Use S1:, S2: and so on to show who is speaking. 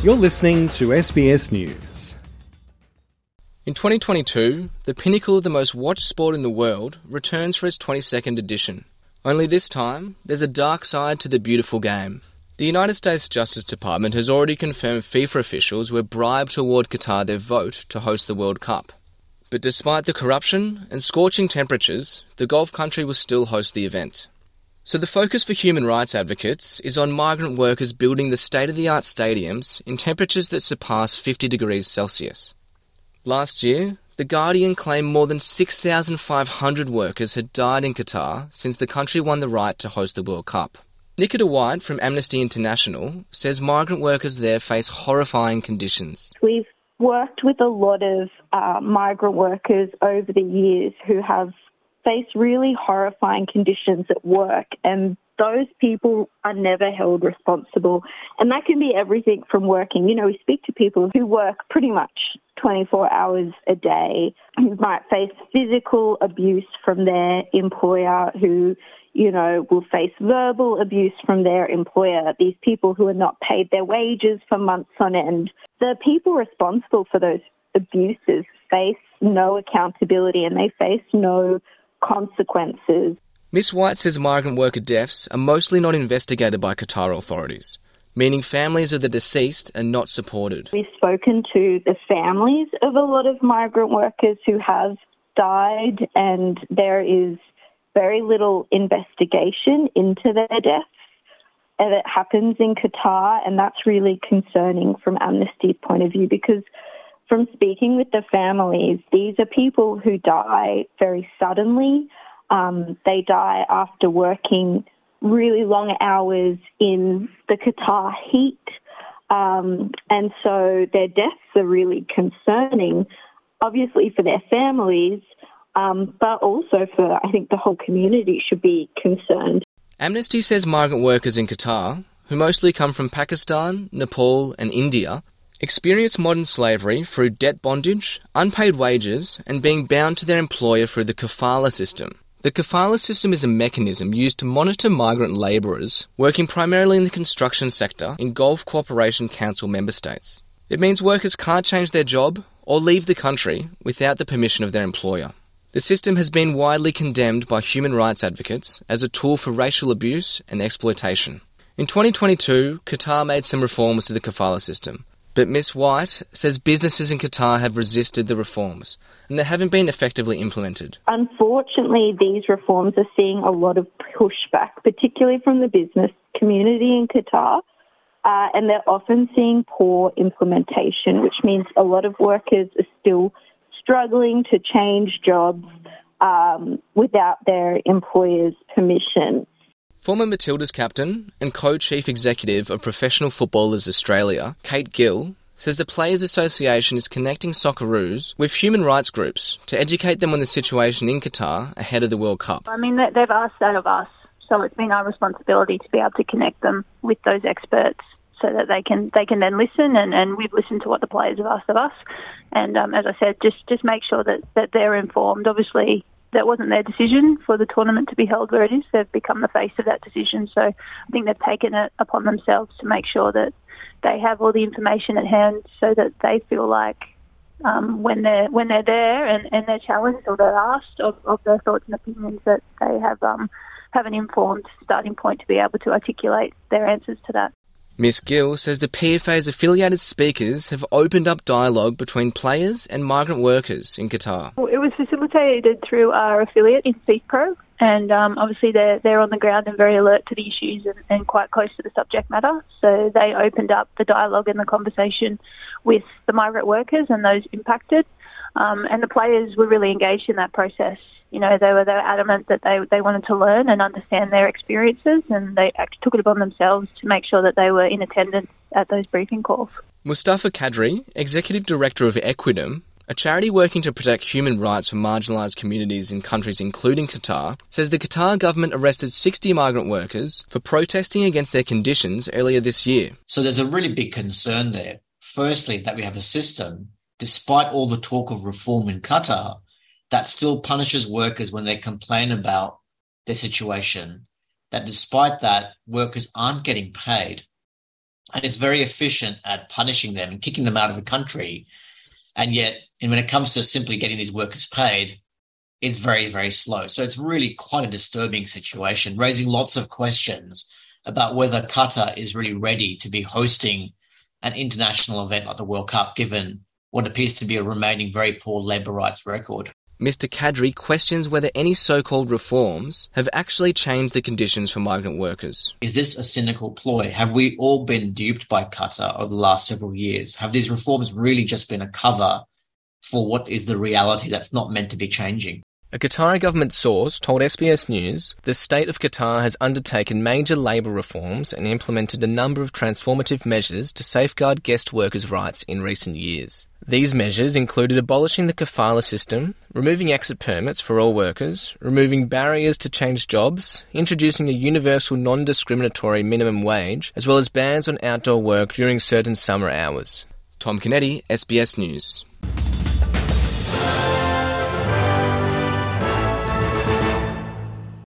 S1: You're listening to SBS News.
S2: In 2022, the pinnacle of the most watched sport in the world returns for its 22nd edition. Only this time, there's a dark side to the beautiful game. The United States Justice Department has already confirmed FIFA officials were bribed to award Qatar their vote to host the World Cup. But despite the corruption and scorching temperatures, the Gulf country will still host the event. So the focus for human rights advocates is on migrant workers building the state-of-the-art stadiums in temperatures that surpass 50 degrees Celsius. Last year, The Guardian claimed more than 6,500 workers had died in Qatar since the country won the right to host the World Cup. Nikita White from Amnesty International says migrant workers there face horrifying conditions.
S3: We've worked with a lot of migrant workers over the years who have face really horrifying conditions at work, and those people are never held responsible. And that can be everything from working. You know, we speak to people who work pretty much 24 hours a day, who might face physical abuse from their employer, who, you know, will face verbal abuse from their employer. These people who are not paid their wages for months on end. The people responsible for those abuses face no accountability and they face no consequences.
S2: Ms. White says migrant worker deaths are mostly not investigated by Qatar authorities, meaning families of the deceased are not supported.
S3: We've spoken to the families of a lot of migrant workers who have died, and there is very little investigation into their deaths. And it happens in Qatar, and that's really concerning from Amnesty's point of view, because from speaking with the families, these are people who die very suddenly. They die after working really long hours in the Qatar heat. And so their deaths are really concerning, obviously for their families, but also for, I think, the whole community should be concerned.
S2: Amnesty says migrant workers in Qatar, who mostly come from Pakistan, Nepal and India, experience modern slavery through debt bondage, unpaid wages and being bound to their employer through the kafala system. The kafala system is a mechanism used to monitor migrant labourers working primarily in the construction sector in Gulf Cooperation Council member states. It means workers can't change their job or leave the country without the permission of their employer. The system has been widely condemned by human rights advocates as a tool for racial abuse and exploitation. In 2022, Qatar made some reforms to the kafala system, but Ms. White says businesses in Qatar have resisted the reforms and they haven't been effectively implemented.
S3: Unfortunately, these reforms are seeing a lot of pushback, particularly from the business community in Qatar, and they're often seeing poor implementation, which means a lot of workers are still struggling to change jobs without their employer's permission.
S2: Former Matildas captain and co-chief executive of Professional Footballers Australia, Kate Gill, says the Players Association is connecting Socceroos with human rights groups to educate them on the situation in Qatar ahead of the World Cup.
S4: I mean, they've asked that of us, so it's been our responsibility to be able to connect them with those experts so that they can then listen, and we've listened to what the players have asked of us. And as I said, just make sure that they're informed. Obviously, that wasn't their decision for the tournament to be held where it is. They've become the face of that decision. So I think they've taken it upon themselves to make sure that they have all the information at hand so that they feel like when they're there and they're challenged or they're asked of their thoughts and opinions, that they have an informed starting point to be able to articulate their answers to that.
S2: Ms. Gill says the PFA's affiliated speakers have opened up dialogue between players and migrant workers in Qatar.
S4: It was facilitated through our affiliate in FIFPro, and obviously they're on the ground and very alert to the issues and quite close to the subject matter. So they opened up the dialogue and the conversation with the migrant workers and those impacted. And the players were really engaged in that process. You know, they were adamant that they wanted to learn and understand their experiences, and they actually took it upon themselves to make sure that they were in attendance at those briefing calls.
S2: Mustafa Kadri, Executive Director of Equidom, a charity working to protect human rights for marginalised communities in countries including Qatar, says the Qatar government arrested 60 migrant workers for protesting against their conditions earlier this year.
S5: So there's a really big concern there. Firstly, that we have a system, despite all the talk of reform in Qatar, that still punishes workers when they complain about their situation, that despite that, workers aren't getting paid. and is very efficient at punishing them and kicking them out of the country. And yet, and when it comes to simply getting these workers paid, it's very, very slow. So it's really quite a disturbing situation, raising lots of questions about whether Qatar is really ready to be hosting an international event like the World Cup, given what appears to be a remaining very poor labour rights record.
S2: Mr. Kadri questions whether any so-called reforms have actually changed the conditions for migrant workers.
S5: Is this a cynical ploy? Have we all been duped by Qatar over the last several years? Have these reforms really just been a cover for what is the reality that's not meant to be changing?
S2: A Qatari government source told SBS News the state of Qatar has undertaken major labour reforms and implemented a number of transformative measures to safeguard guest workers' rights in recent years. These measures included abolishing the kafala system, removing exit permits for all workers, removing barriers to change jobs, introducing a universal non-discriminatory minimum wage, as well as bans on outdoor work during certain summer hours. Tom Kennedy, SBS News.